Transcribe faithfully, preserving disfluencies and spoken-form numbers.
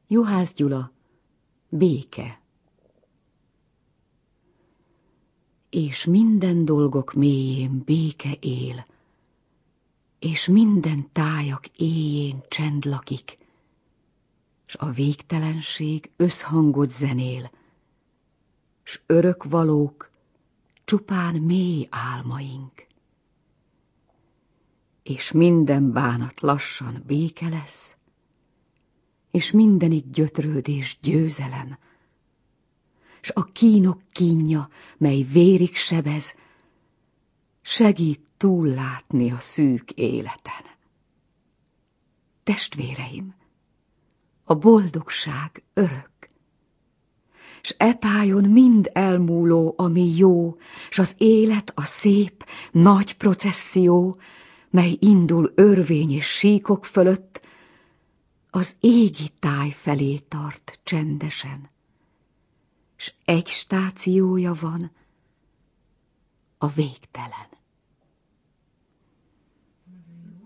Juhász Gyula, Béke. És minden dolgok mélyén béke él, és minden tájak éjjén csend lakik, s a végtelenség összhangot zenél, s örökvalók csupán mély álmaink. És minden bánat lassan béke lesz, és mindenik gyötrődés győzelem, s a kínok kínja, mely vérig sebez, segít túllátni a szűk életen. Testvéreim, a boldogság örök, s e tájon mind elmúló, ami jó, s az élet a szép, nagy processzió, mely indul örvény és síkok fölött, az égi táj felé tart csendesen, s egy stációja van, a végtelen.